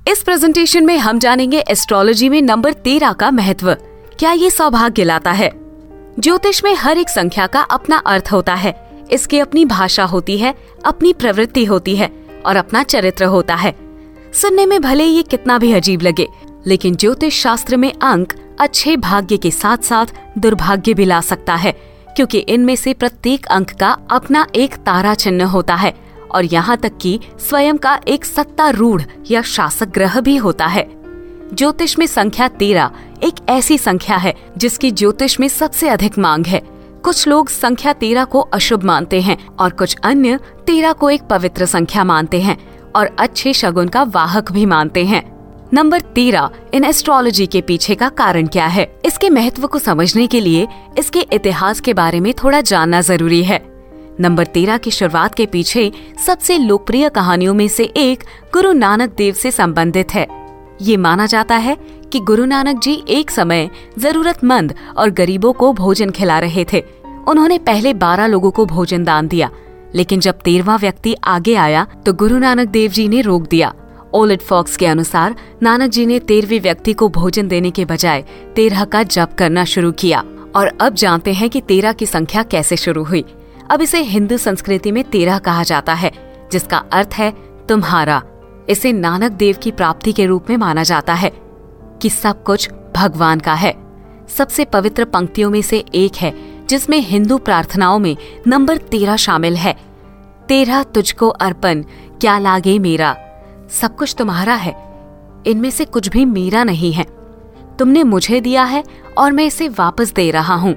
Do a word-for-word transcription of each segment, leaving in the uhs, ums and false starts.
इस प्रेजेंटेशन में हम जानेंगे एस्ट्रोलॉजी में नंबर तेरह का महत्व, क्या ये सौभाग्य लाता है। ज्योतिष में हर एक संख्या का अपना अर्थ होता है, इसकी अपनी भाषा होती है, अपनी प्रवृत्ति होती है और अपना चरित्र होता है। सुनने में भले ये कितना भी अजीब लगे, लेकिन ज्योतिष शास्त्र में अंक अच्छे भाग्य के साथ साथ दुर्भाग्य भी ला सकता है, क्योंकि इनमें से प्रत्येक अंक का अपना एक तारा चिन्ह होता है और यहाँ तक कि स्वयं का एक सत्तारूढ़ या शासक ग्रह भी होता है। ज्योतिष में संख्या तेरह एक ऐसी संख्या है जिसकी ज्योतिष में सबसे अधिक मांग है। कुछ लोग संख्या तेरह को अशुभ मानते हैं और कुछ अन्य तेरह को एक पवित्र संख्या मानते हैं और अच्छे शगुन का वाहक भी मानते हैं। नंबर तेरह इन एस्ट्रोलॉजी के पीछे का कारण क्या है, इसके महत्व को समझने के लिए इसके इतिहास के बारे में थोड़ा जानना जरूरी है। नंबर तेरह की शुरुआत के पीछे सबसे लोकप्रिय कहानियों में से एक गुरु नानक देव से संबंधित है। ये माना जाता है कि गुरु नानक जी एक समय जरूरतमंद और गरीबों को भोजन खिला रहे थे। उन्होंने पहले बारह लोगों को भोजन दान दिया, लेकिन जब तेरहवां व्यक्ति आगे आया तो गुरु नानक देव जी ने रोक दिया। ओलिड फॉक्स के अनुसार नानक जी ने तेरहवें व्यक्ति को भोजन देने के बजाय तेरह का जप करना शुरू किया। और अब जानते हैं कि तेरह की संख्या कैसे शुरू हुई। अब इसे हिंदू संस्कृति में तेरह कहा जाता है, जिसका अर्थ है तुम्हारा। इसे नानक देव की प्राप्ति के रूप में माना जाता है कि सब कुछ भगवान का है। सबसे पवित्र पंक्तियों में से एक है जिसमें हिंदू प्रार्थनाओं में नंबर तेरह शामिल है। तेरह तुझको अर्पण क्या लागे मेरा, सब कुछ तुम्हारा है, इनमें से कुछ भी मेरा नहीं है। तुमने मुझे दिया है और मैं इसे वापस दे रहा हूँ।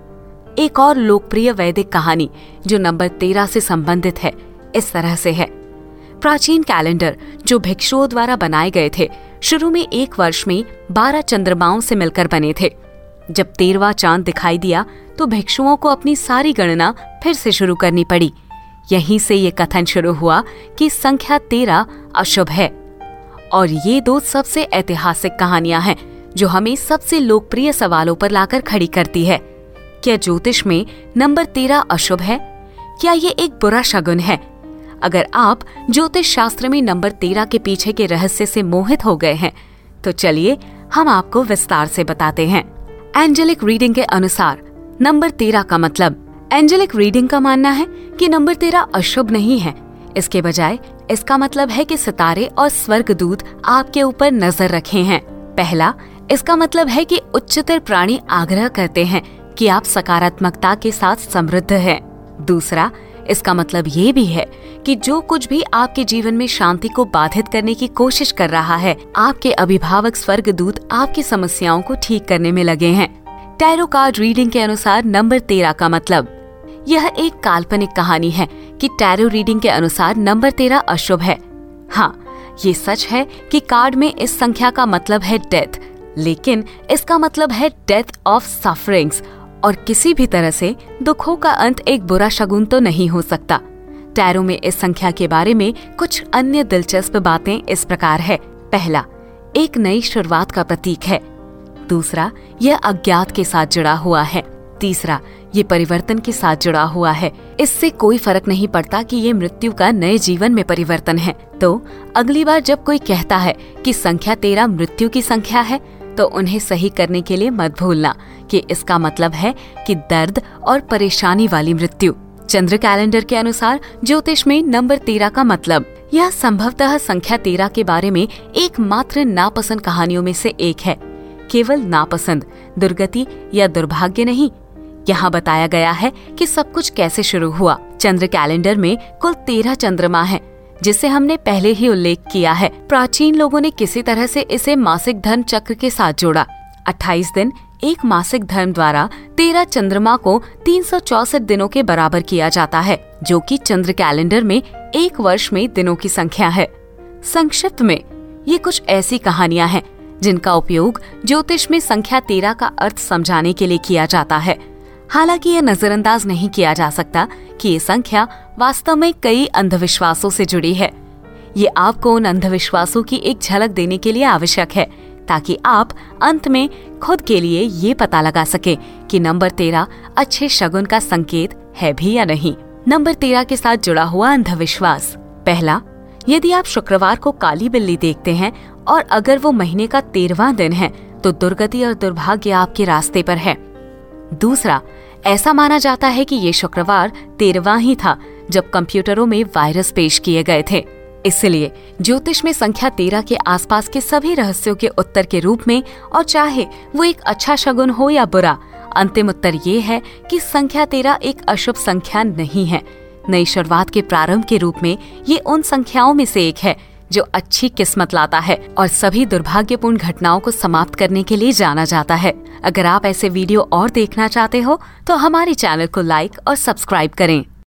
एक और लोकप्रिय वैदिक कहानी जो नंबर तेरह से संबंधित है इस तरह से है। प्राचीन कैलेंडर जो भिक्षुओं द्वारा बनाए गए थे, शुरू में एक वर्ष में बारह चंद्रमाओं से मिलकर बने थे। जब तेरहवां चांद दिखाई दिया तो भिक्षुओं को अपनी सारी गणना फिर से शुरू करनी पड़ी। यहीं से ये कथन शुरू हुआ कि संख्या तेरह अशुभ है। और ये दो सबसे ऐतिहासिक कहानियां हैं जो हमें सबसे लोकप्रिय सवालों पर लाकर खड़ी करती है। क्या ज्योतिष में नंबर तेरह अशुभ है? क्या ये एक बुरा शगुन है? अगर आप ज्योतिष शास्त्र में नंबर तेरह के पीछे के रहस्य से मोहित हो गए हैं तो चलिए हम आपको विस्तार से बताते हैं। एंजेलिक रीडिंग के अनुसार नंबर तेरह का मतलब, एंजेलिक रीडिंग का मानना है कि नंबर तेरह अशुभ नहीं है। इसके बजाय इसका मतलब है कि सितारे और स्वर्गदूत आपके ऊपर नजर रखे हैं। पहला, इसका मतलब है कि उच्चतर प्राणी आग्रह करते हैं कि आप सकारात्मकता के साथ समृद्ध हैं। दूसरा, इसका मतलब ये भी है कि जो कुछ भी आपके जीवन में शांति को बाधित करने की कोशिश कर रहा है, आपके अभिभावक स्वर्गदूत आपकी समस्याओं को ठीक करने में लगे हैं। टैरो कार्ड रीडिंग के अनुसार नंबर तेरह का मतलब, यह एक काल्पनिक कहानी है कि टैरो रीडिंग के अनुसार नंबर तेरह अशुभ है। हाँ, ये सच है कि कार्ड में इस संख्या का मतलब है डेथ, लेकिन इसका मतलब है डेथ ऑफ सफरिंग्स, और किसी भी तरह से दुखों का अंत एक बुरा शगुन तो नहीं हो सकता। टैरो में इस संख्या के बारे में कुछ अन्य दिलचस्प बातें इस प्रकार है। पहला, एक नई शुरुआत का प्रतीक है। दूसरा, यह अज्ञात के साथ जुड़ा हुआ है। तीसरा, ये परिवर्तन के साथ जुड़ा हुआ है। इससे कोई फर्क नहीं पड़ता कि ये मृत्यु का नए जीवन में परिवर्तन है। तो अगली बार जब कोई कहता है कि संख्या तेरह मृत्यु की संख्या है, तो उन्हें सही करने के लिए मत भूलना कि इसका मतलब है कि दर्द और परेशानी वाली मृत्यु। चंद्र कैलेंडर के अनुसार ज्योतिष में नंबर तेरह का मतलब, यह संभवतः संख्या तेरह के बारे में एकमात्र नापसंद कहानियों में से एक है। केवल नापसंद, दुर्गति या दुर्भाग्य नहीं। यहाँ बताया गया है कि सब कुछ कैसे शुरू हुआ। चंद्र कैलेंडर में कुल तेरह चंद्रमा है, जिसे हमने पहले ही उल्लेख किया है। प्राचीन लोगों ने किसी तरह से इसे मासिक धर्म चक्र के साथ जोड़ा। अट्ठाईस दिन एक मासिक धर्म द्वारा तेरह चंद्रमा को तीन सौ चौसठ दिनों के बराबर किया जाता है, जो कि चंद्र कैलेंडर में एक वर्ष में दिनों की संख्या है। संक्षिप्त में ये कुछ ऐसी कहानियां हैं जिनका उपयोग ज्योतिष में संख्या तेरह का अर्थ समझाने के लिए किया जाता है। हालांकि यह नजरअंदाज नहीं किया जा सकता कि ये संख्या वास्तव में कई अंधविश्वासों से जुड़ी है। ये आपको उन अंधविश्वासों की एक झलक देने के लिए आवश्यक है, ताकि आप अंत में खुद के लिए ये पता लगा सके कि नंबर तेरह अच्छे शगुन का संकेत है भी या नहीं। नंबर तेरह के साथ जुड़ा हुआ अंधविश्वास। पहला, यदि आप शुक्रवार को काली बिल्ली देखते हैं और अगर वो महीने का तेरहवां दिन है तो दुर्गति और दुर्भाग्य आपके रास्ते पर है। दूसरा, ऐसा माना जाता है कि ये शुक्रवार तेरहवां ही था जब कंप्यूटरों में वायरस पेश किए गए थे। इसलिए ज्योतिष में संख्या तेरह के आसपास के सभी रहस्यों के उत्तर के रूप में, और चाहे वो एक अच्छा शगुन हो या बुरा, अंतिम उत्तर ये है कि संख्या तेरह एक अशुभ संख्या नहीं है। नई शुरुआत के प्रारंभ के रूप में ये उन संख्याओं में से एक है जो अच्छी किस्मत लाता है और सभी दुर्भाग्यपूर्ण घटनाओं को समाप्त करने के लिए जाना जाता है। अगर आप ऐसे वीडियो और देखना चाहते हो तो हमारे चैनल को लाइक और सब्सक्राइब करें।